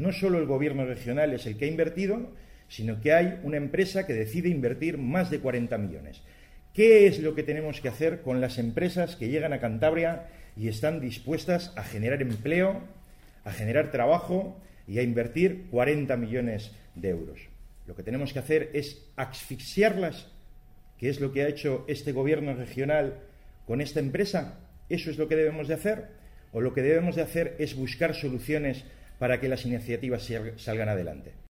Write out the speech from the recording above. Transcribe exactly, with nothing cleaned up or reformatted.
no solo el gobierno regional es el que ha invertido, sino que hay una empresa que decide invertir más de cuarenta millones. ¿Qué es lo que tenemos que hacer con las empresas que llegan a Cantabria y están dispuestas a generar empleo, a generar trabajo y a invertir cuarenta millones de euros? Lo que tenemos que hacer es asfixiarlas, que es lo que ha hecho este gobierno regional con esta empresa. ¿Eso es lo que debemos de hacer? ¿O lo que debemos de hacer es buscar soluciones para que las iniciativas salgan adelante?